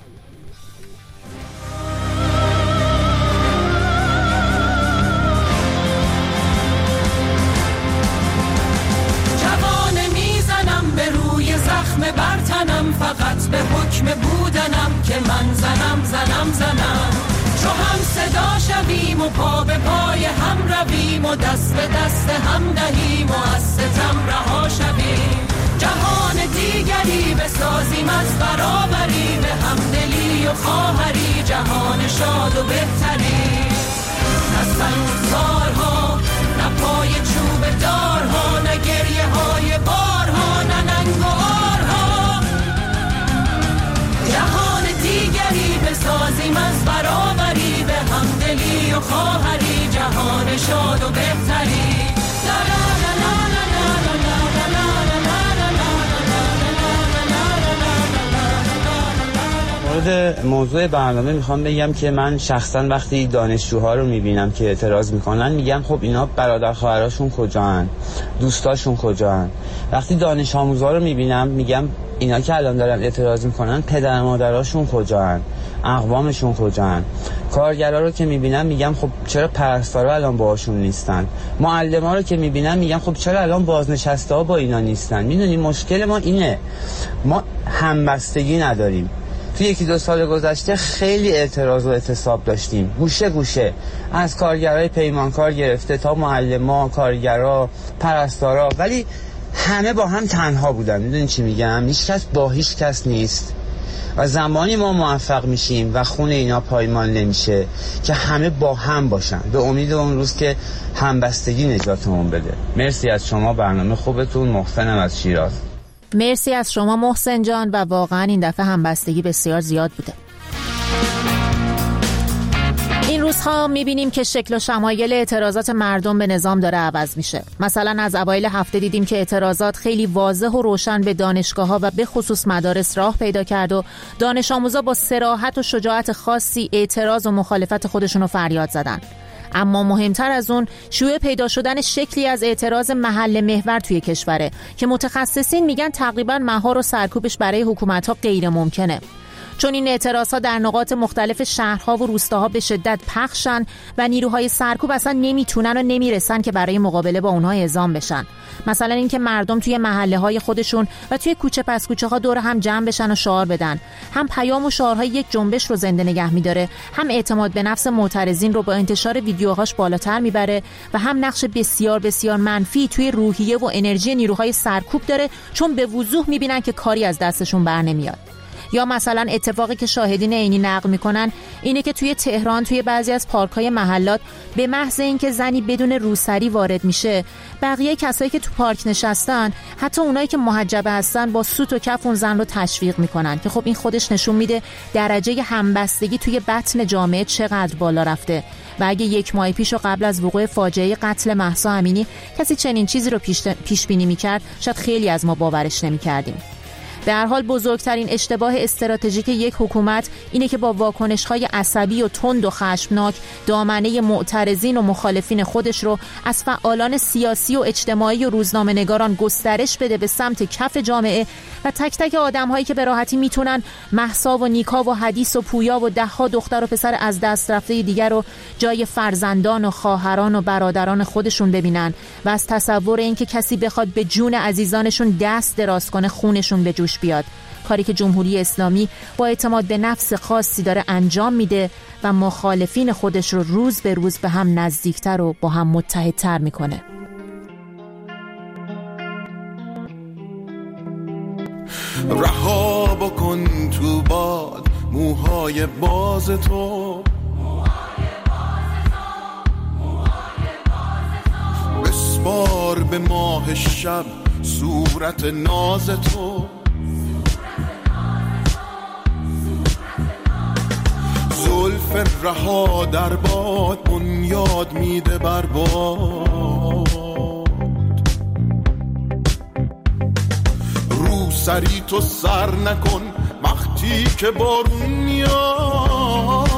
جوانه میزنم به روی زخم برتنم، فقط به حکم بودنم که من زنم زنم زنم. چو هم صدا شویم و پا به پای هم رویم و دست به دست هم دهیم و از ستم رها شویم. جهان دیگری بسازیم از برابری، به همدلی و خواهری، جهان شاد و بهتری. نه سنگسارها، نه پای چوب دارها، نه گریه های بارها، نه ننگ و آرها. جهان دیگری بسازیم از برابری، به همدلی و خواهری، جهان شاد و بهتری. مورد موضوع برنامه میخوام بگم که من شخصا وقتی دانشجوها رو میبینم که اعتراض میکنن میگم خب اینا برادر خواهراشون کجان، دوستاشون کجان. وقتی دانش آموزا رو میبینم میگم اینا که الان دارن اعتراض میکنن پدر مادراشون کجان، اقوامشون کجان. کارگرا رو که میبینم میگم خب چرا پرستارا الان باهاشون نیستن. معلما رو که میبینم میگم خب چرا الان بازنشسته ها با اینا نیستن. میدونی مشکل ما اینه، ما همبستگی نداریم. توی یکی دو سال گذشته خیلی اعتراض و اعتصاب داشتیم، گوشه گوشه، از کارگرای پیمانکار گرفته تا معلما، کارگرا، پرستارا، ولی همه با هم تنها بودن. میدونی چی میگم؟ هیچ کس با هیچ کس نیست. و زمانی ما موفق میشیم و خون اینا پایمال نمیشه که همه با هم باشن، به امید اون روز که همبستگی نجاتمون بده. مرسی از شما، برنامه خوبتون. محسنم از شیراز. مرسی از شما محسن جان، و واقعا این دفعه همبستگی بسیار زیاد بوده. این روزها میبینیم که شکل و شمایل اعتراضات مردم به نظام داره عوض میشه. مثلا از اوایل هفته دیدیم که اعتراضات خیلی واضح و روشن به دانشگاه‌ها و به خصوص مدارس راه پیدا کرد و دانش آموزا با صراحت و شجاعت خاصی اعتراض و مخالفت خودشون رو فریاد زدن. اما مهمتر از اون شیوع پیدا شدن شکلی از اعتراض محل محور توی کشوره که متخصصین میگن تقریباً مهار و سرکوبش برای حکومت‌ها غیر ممکنه. چون این اعتراضها در نقاط مختلف شهرها و روستاها به شدت پخشن و نیروهای سرکوب اصلا نمیتونن و نمیرسن که برای مقابله با اونها اعزام بشن. مثلا اینکه مردم توی محله های خودشون و توی کوچه پس کوچه ها دور هم جمع بشن و شعار بدن. هم پیام و شعارهای یک جنبش رو زنده نگه میداره، هم اعتماد به نفس معترضین رو با انتشار ویدیوهاش بالاتر میبره و هم نقش بسیار بسیار منفی توی روحیه و انرژی نیروهای سرکوب داره، چون به وضوح میبینن که کاری از دستشون بر نمیاد. یا مثلا اتفاقی که شاهدین عینی نقل میکنن اینه که توی تهران توی بعضی از پارک‌های محلات به محض اینکه زنی بدون روسری وارد میشه، بقیه کسایی که تو پارک نشستن، حتی اونایی که محجبه هستن، با سوت و کف اون زن رو تشویق میکنن که خب این خودش نشون میده درجه همبستگی توی بطن جامعه چقدر بالا رفته. و اگه یک ماه پیش و قبل از وقوع فاجعه قتل مهسا امینی کسی چنین چیزی رو پیش, پیش بینی میکرد، شاید خیلی از ما باورش نمیکردیم. در حال بزرگترین اشتباه استراتژیک یک حکومت اینه که با واکنش‌های عصبی و تند و خشمناک دامنه معترضین و مخالفین خودش رو از فعالان سیاسی و اجتماعی و روزنامه‌نگاران گسترش بده به سمت کف جامعه و تک تک آدم‌هایی که به راحتی میتونن مهسا و نیکا و حدیث و پویا و ده‌ها دختر و پسر از دست رفته دیگر رو جای فرزندان و خواهران و برادران خودشون ببینن و از تصور اینکه کسی بخواد به جون عزیزانشون دست دراز کنه خونشون به جوش بیاد. کاری که جمهوری اسلامی با اعتماد به نفس خاصی داره انجام میده و مخالفین خودش رو روز به روز به هم نزدیکتر و با هم متحدتر میکنه. رها بکن تو باد موهای باز تو، بسپار به ماه شب صورت ناز تو، زلف رها در باد بنیاد میده بر باد، رو سری تو سر نکن وقتی که بارون میاد،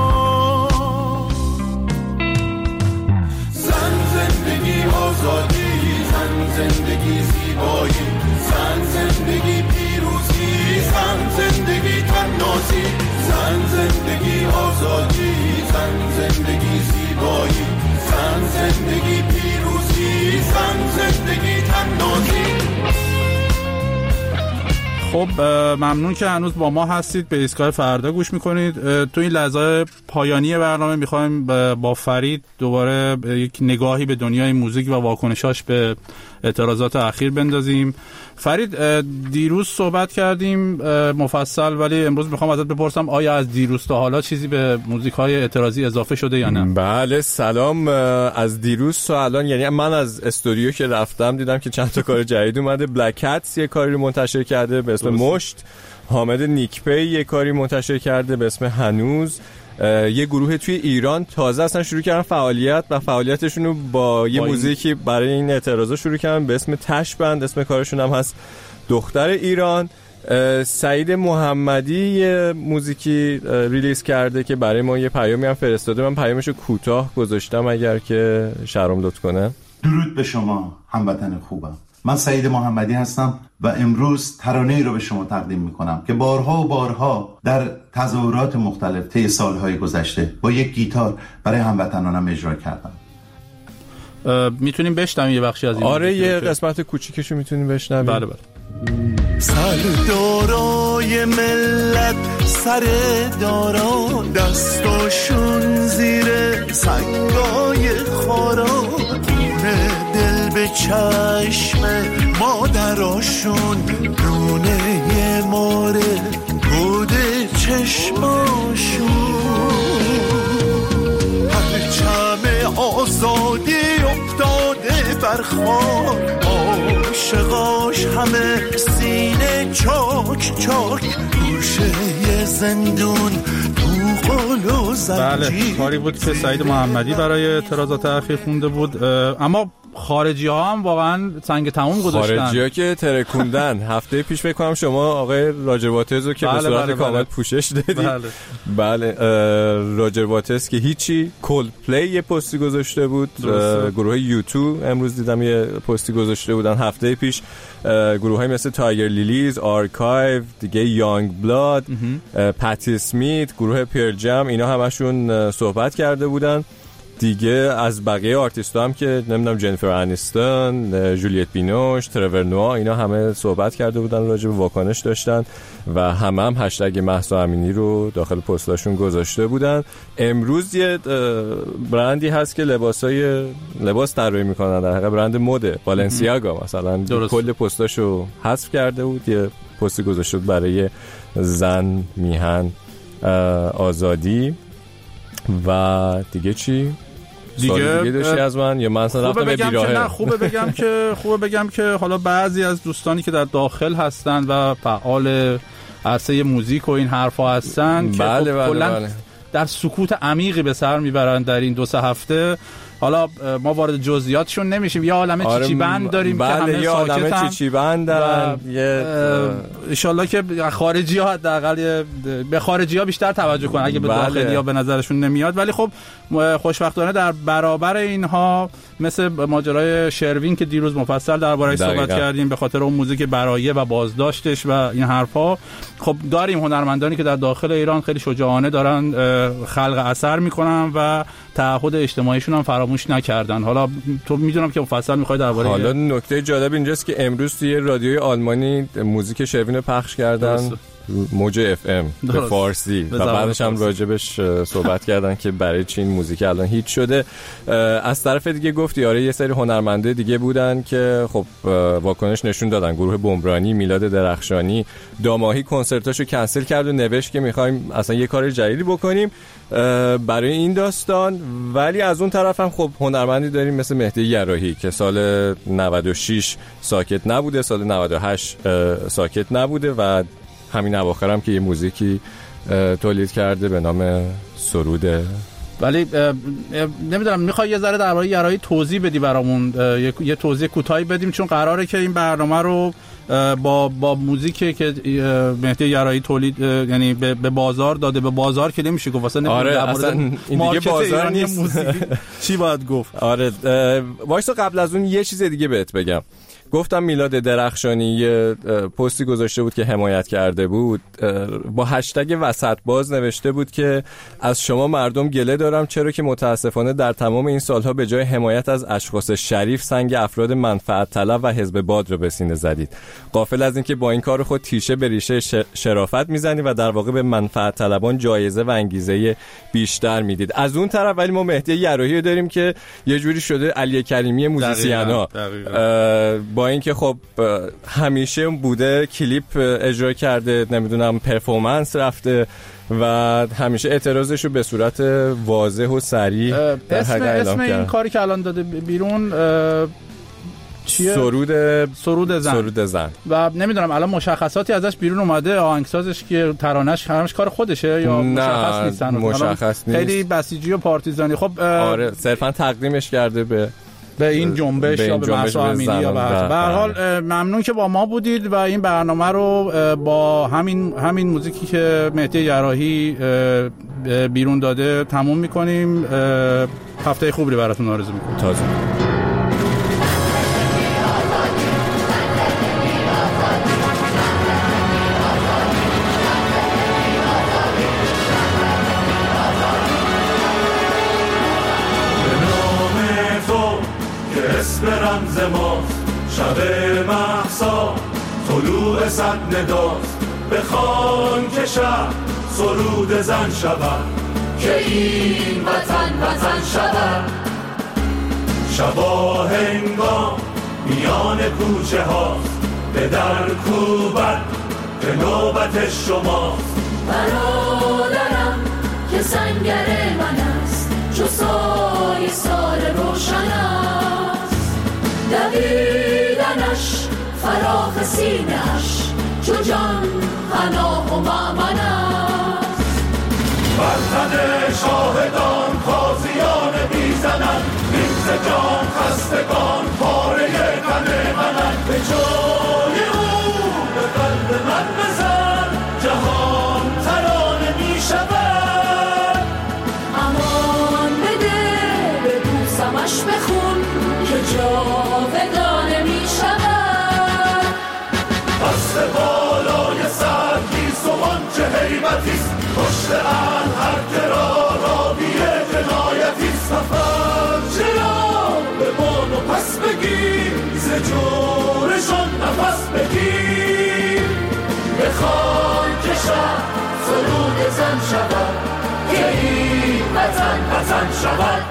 زن زندگی آزادی، زن زندگی زیبایی، زن زندگی پیروزی، زن زندگی تنازی، زن زندگی آزادی، زن زندگی زیبایی، زن زندگی پیروزی، زن زندگی تنازی. خب ممنون که هنوز با ما هستید، به ایستگاه فردا گوش میکنید. تو این لحظه پایانی برنامه میخوایم با فرید دوباره یک نگاهی به دنیای موزیک و واکنشاش به اعتراضات اخیر بندازیم. فرید، دیروز صحبت کردیم مفصل، ولی امروز میخوام ازت بپرسم آیا از دیروز تا حالا چیزی به موزیک‌های اعتراضی اضافه شده یا نه؟ بله سلام. از دیروز تا الان، یعنی من از استودیو که رفتم دیدم که چند تا کار جدید اومده. بلک کتس یه کاری رو منتشر کرده به اسم مشت، حامد نیکپی یه کاری منتشر کرده به اسم هنوز. یه گروه توی ایران تازه اصلا شروع کردن فعالیت و فعالیتشون رو با یه موزیکی برای این اعتراضا شروع کردن به اسم تشبند، اسم کارشون هم هست دختر ایران. سعید محمدی یه موزیکی ریلیز کرده که برای ما یه پیامی هم فرستاده، من پیامشو کوتاه گذاشتم اگر که شرم لطف کنه. درود به شما هموطن خوبم، من سعید محمدی هستم و امروز ترانه‌ای رو به شما تقدیم میکنم که بارها و بارها در تظاهرات مختلف طی سالهای گذشته با یک گیتار برای هموطنانم اجرا کردم. میتونیم بشنویم یه بخشی از این؟ آره یه قسمت کوچیکشو میتونیم بشنویم. بله بله. سردارای ملت سر دارا، دستاشون زیر سنگای خارا، دل به چشم مادراشون، دونه ماره بود چشماشون، پرچم آزادی افتاده بر خاک، عاشقاش همه سینه چاک چاک، گوشه زندون تو قل و زنجیر. بله، کاری بود که سعید محمدی برای اعتراضات اخیر خونده بود. اما خارجی ها هم واقعا سنگ تموم گذاشتن. خارجی ها که ترکوندن. هفته پیش فکر کنم شما آقای راجر واترز رو که بله به صورت بله کامل بله. پوشش دادید. بله, بله. راجر واترز که هیچی. کولد پلی یه پستی گذاشته بود. گروه یوتو امروز دیدم یه پستی گذاشته بودن هفته پیش. گروه های مثل تایگر لیلیز، آرکایو، دیگه یانگ بلاد، پتی اسمیت، گروه پیر جم، اینا همشون صحبت کرده بودن. دیگه از بقیه آرتیست‌ها هم که نمیدونم جنیفر انیستون، جولیت بینوش، ترور نوا، اینا همه صحبت کرده بودن، راجع به واکنش داشتن و همه هم هشتگ مهسا امینی رو داخل پستاشون گذاشته بودن. امروز یه برندی هست که لباسای لباس طراحی میکنن، در حقیقت برند مده، بالنسیاگا مثلا، کل پستاشو حذف کرده بود، یه پستی گذاشته بود برای زن، میهن، آزادی و دیگه چی؟ دیگه دیگه داشتی از من یا من اصلا رفتم به بیراهه؟ نه خوبه بگم که خوبه بگم که حالا بعضی از دوستانی که در داخل هستن و فعال عرصه موزیک و این حرفا هستن که بله خب بله کلا بله. در سکوت عمیقی به سر میبرن در این دو سه هفته. حالا ما وارد جزئیاتشون نمیشیم، یه عالمه آره چیچی بند داریم بله که همه یه عالمه چیچی بندن، یه ان شاءالله که خارجی ها حداقل به خارجی ها بیشتر توجه کنن اگه به بله. داخلی ها به نظرشون نمیاد. ولی خب خوشبختانه در برابر اینها مثل ماجرای شروین که دیروز مفصل درباره‌اش صحبت کردیم به خاطر اون موزیک برایه و بازداشتش و این حرفا، خب داریم هنرمندانی که در داخل ایران خیلی شجاعانه دارن خلق اثر میکنن و تعهد اجتماعیشون هم فراموش نکردن. حالا تو میدونم که مفصل میخوای درباره حالا نکته جالب اینجاست که امروز توی رادیوی آلمانی موزیک شروین پخش کردن درست. موج اف ام به فارسی و بعدش هم راجبش صحبت کردن که برای چین موزیک الان هیت شده. از طرف دیگه گفتی آره یه سری هنرمنده دیگه بودن که خب واکنش نشون دادن. گروه بمبرانی، میلاد درخشانی داماهی کنسرتاشو کنسل کرد و نوشت که میخوایم اصلا یه کار جدیدی بکنیم برای این داستان. ولی از اون طرف هم خب هنرمندی داریم مثل مهدی یراحی که سال نود و شش ساکت نبوده، سال نود و هشت ساکت نبوده و همین اواخر هم که یه موزیکی تولید کرده به نام سروده. ولی نمیدونم میخوای یه ذره درباره یراحی توضیح بدی برامون، یه توضیح کوتاهی بدیم چون قراره که این برنامه رو با با موزیکی که مهدی یراحی تولید یعنی به بازار داده، به بازار که نمیشه گفت واسه آره اصلا این دیگه بازار نیست چی باید گفت. آره وایسا قبل از اون یه چیز دیگه بهت بگم. گفتم میلاد درخشانی یه پستی گذاشته بود که حمایت کرده بود، با هشتگ وسط باز نوشته بود که از شما مردم گله دارم چرا که متاسفانه در تمام این سالها به جای حمایت از اشخاص شریف سنگ افراد منفعت طلب و حزب باد رو به سینه زدید. غافل از این که با این کار خود تیشه به ریشه شرافت میزنید و در واقع به منفعت طلبان جایزه و انگیزه بیشتر میدید. از اون طرف ولی ما مهدی یراحی داریم که یه جوری شده علی کریمی موزیسینا، با اینکه خب همیشه بوده کلیپ اجرا کرده، نمیدونم پرفورمنس رفته و همیشه اعتراضش رو به صورت واضح و صریح اسم, اسم این کاری که الان داده بیرون چیه؟ سرود سرود زن. سرود زن و نمیدونم الان مشخصاتی ازش بیرون اومده، آهنگسازش که ترانش همش کار خودشه یا مشخص نیستن؟ مشخص نیست، خیلی بسیجی و پارتیزانی. خب آره صرفا تقدیمش کرده به به این جنبش یا به مهسا امینی یا به هر حال ممنون که با ما بودید و این برنامه رو با همین همین موزیکی که مهدی یراحی بیرون داده تموم می‌کنیم. هفته خوبی براتون آرزو می‌کنم. تازه رمز ماست شب مهسا طلوع صد نداست، بخوان که شب سرود زن شود که این وطن وطن شود. شبا هنگام میان کوچه هاست به در کوبت به نوبت شماست. برادرم که سنگر من است چو سایه سال روشن است، دویدنش فراخ سینه‌اش چو جان پناه و مأمن است. بر تن شاهدان تازیانه میزنند، ریز جان خستگان به جای او به قلب من بزن، جهان ترانه می شود. امان بده به بوسمش بخون که جاودانه می شود. دست بالای سر گیسوان چه هیبتیست، پشت ان هر که را راوی جنایتیست. سفر چرا به بان و پس بگیر، ز جورشان نفس بگیر. بخوان که شهر سرود زن شود، که این وطن وطن شود.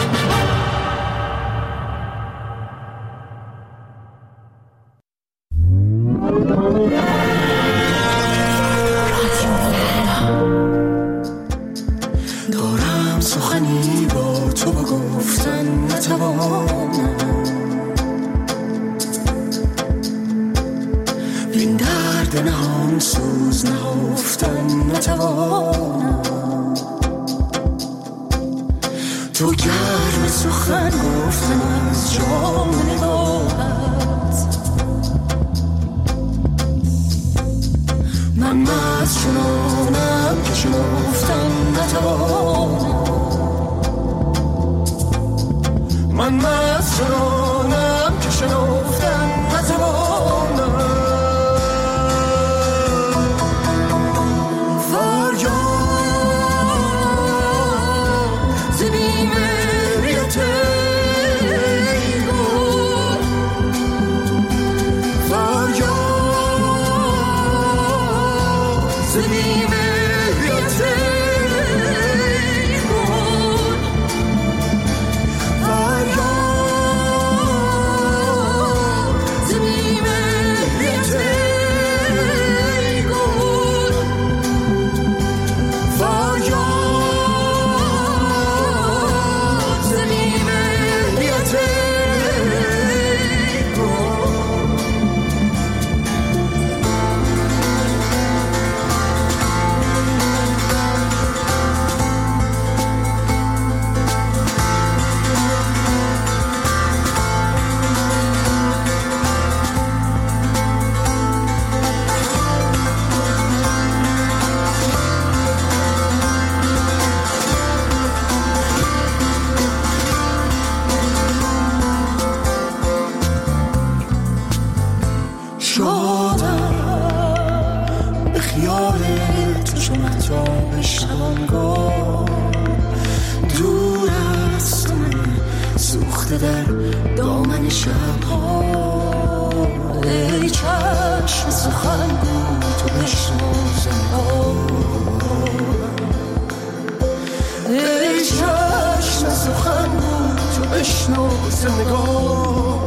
دارم سخنی با تو بگفتن نتوانم، بین درد نهان سوز نهفتن نتوانم. تو گرم سخن گفتن از جام نگاهت، من مست چنانم که شنفتن نتوانم. من مست چنانم که شنفتن نتوانم. فریاد ز بی‌مهریت ای گل، فریاد ز بی‌مهریت ای گل، فریاد ز بی‌مهریت ای گل، فریاد ز بی‌مهریت ای گل. شادم به خیال تو چو مهتاب شبانگاه، دور است من سوخته در دامن شبها. ای چشم سخنگو تو بشنو زنگاه، ای چشم سخنگو تو بشنو زنگاه.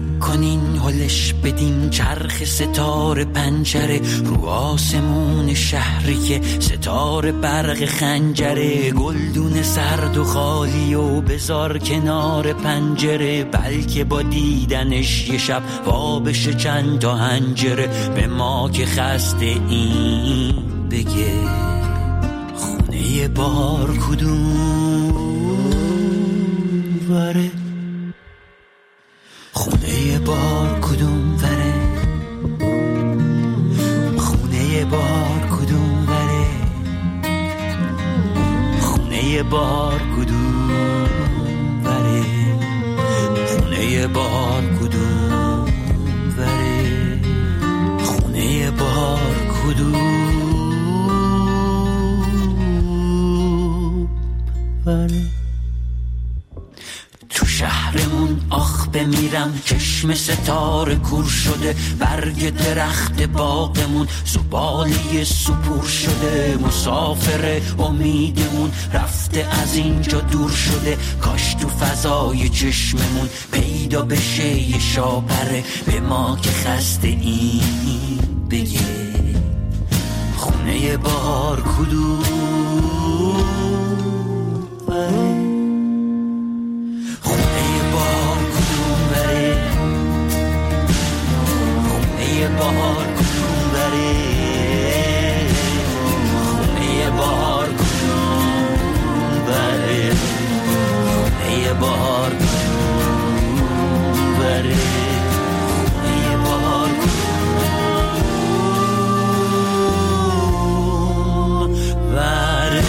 کنین هلش بدیم چرخ ستاره پنجره رو آسمون شهری که ستاره برق خنجره گلدون سرد و خالی و بذار کنار پنجره بلکه با دیدنش یه شب وا بشه چند تا هنجره به ما که خسته این بگه خونه بار کدوم وره خونه بار کدوم وره خونه بار کدوم وره خونه بار کدوم وره خونه بار کدوم وره خونه بار کدوم وره تو شهرمون آخ بمیرم چشم ستاره کور شده برگ درخت باغمون زباله سپور شده مسافر امیدمون رفته از اینجا دور شده کاش تو فضای چشممون پیدا بشه یه شاپره به ما که خسته این بگه خونه بار کدوم وره بار کدوم بره خونه بار کدوم بره خونه بار کدوم بره خونه بار کدوم بره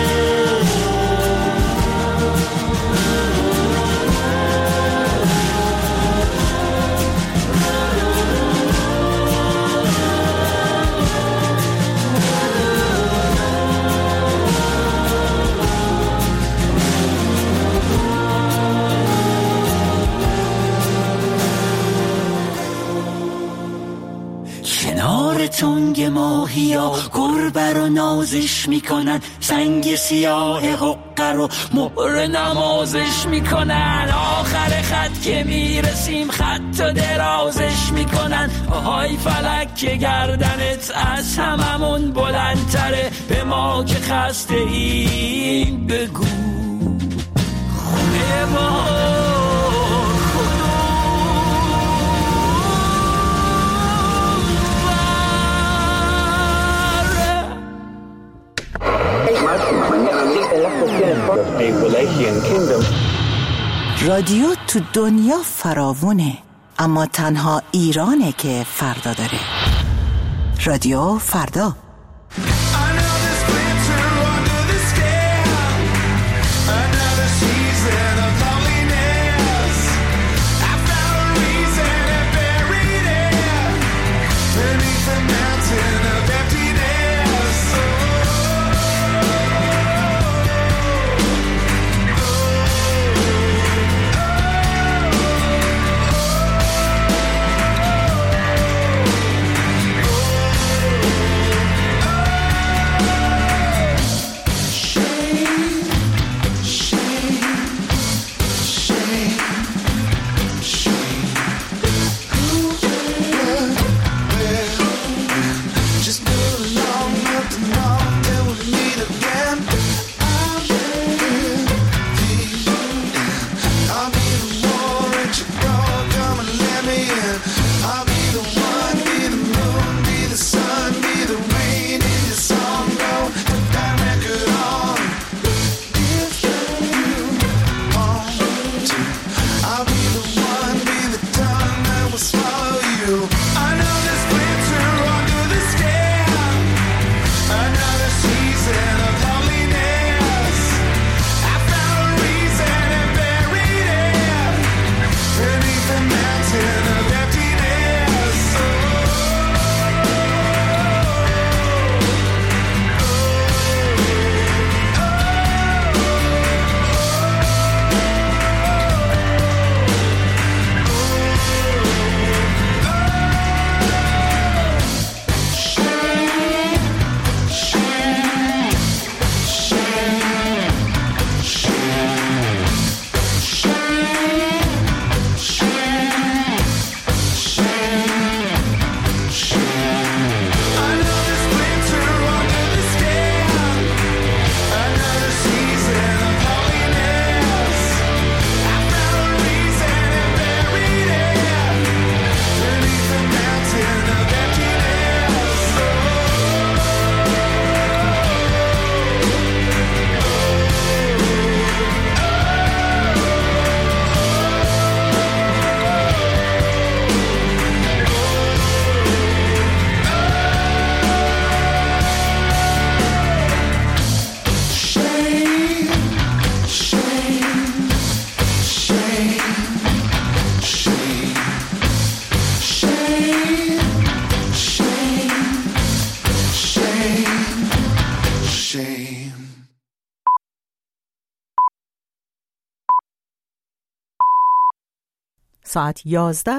تنگ ماهیا گربه رو نازش میکنن سنگ سیاه حقه رو مهر نمازش میکنن آخر خط که میرسیم خط و درازش میکنن آهای فلک که گردنت از هممون بلندتره به ما که خسته این بگو خونه ما رادیو تو دنیا فراوونه اما تنها ایرانه که فردا داره رادیو فردا ساعت یازده